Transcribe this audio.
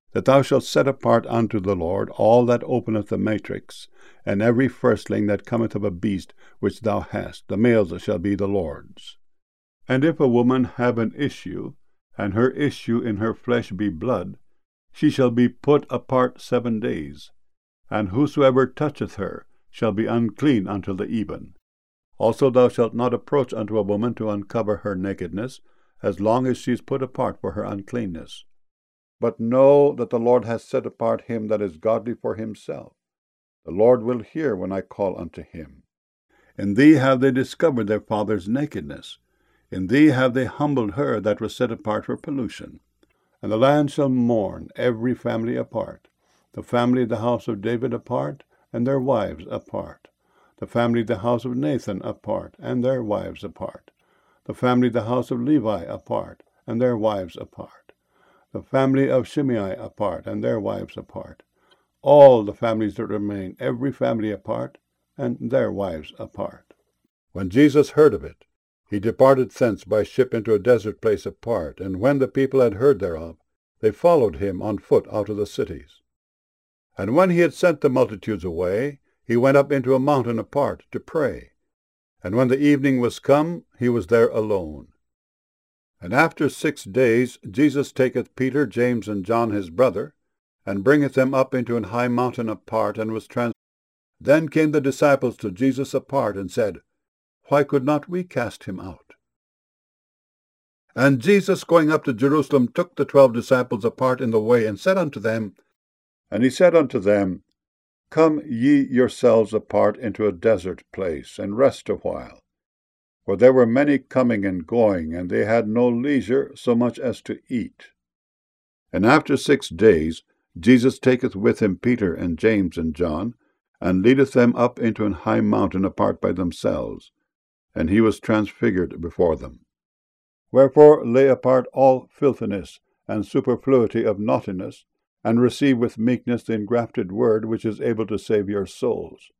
that thou shalt set apart unto the Lord all that openeth the matrix, and every firstling that cometh of a beast which thou hast, the males shall be the Lord's. And if a woman have an issue, and her issue in her flesh be blood, she shall be put apart 7 days, and whosoever toucheth her shall be unclean until the even. Also thou shalt not approach unto a woman to uncover her nakedness, as long as she is put apart for her uncleanness. But know that the Lord hath set apart him that is godly for himself. The Lord will hear when I call unto him. In thee have they discovered their father's nakedness. In thee have they humbled her that was set apart for pollution. And the land shall mourn every family apart, the family of the house of David apart, and their wives apart, the family of the house of Nathan apart, and their wives apart, the family of the house of Levi apart, and their wives apart, the family of Shimei apart, and their wives apart, all the families that remain, every family apart, and their wives apart. When Jesus heard of it, he departed thence by ship into a desert place apart, and when the people had heard thereof, they followed him on foot out of the cities. And when he had sent the multitudes away, he went up into a mountain apart to pray. And when the evening was come, he was there alone. And after 6 days Jesus taketh Peter, James, and John his brother, and bringeth them up into an high mountain apart, and was transfigured. Then came the disciples to Jesus apart, and said, Why could not we cast him out? And Jesus, going up to Jerusalem, took the 12 disciples apart in the way, and said unto them, Come ye yourselves apart into a desert place, and rest a while. For there were many coming and going, and they had no leisure so much as to eat. And after 6 days Jesus taketh with him Peter and James and John, and leadeth them up into an high mountain apart by themselves, and he was transfigured before them. Wherefore lay apart all filthiness and superfluity of naughtiness, and receive with meekness the engrafted word which is able to save your souls.